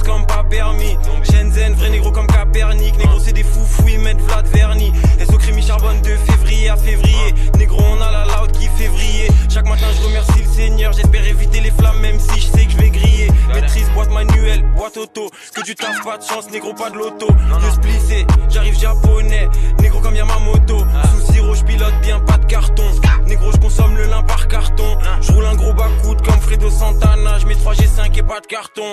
boss comme pas permis. Shenzhen, vrai négro comme Capernic. Négro c'est des foufous, ils mettent Vlad Verni. SO mi charbonne de février à février. Négro on a la loud qui février. Chaque matin je remercie le Seigneur. J'espère éviter les flammes même si je sais que je vais griller. Maîtrise boîte manuelle, boîte auto. Que du taf, pas de chance, négro pas de loto. Mieux splissé, j'arrive japonais. Négro comme Yamamoto. Sous sirop je pilote bien, pas de carton. Négro je consomme le lin par carton. Je roule un gros bas-coude comme Fredo Santana. Je mets 3G5 et pas de carton.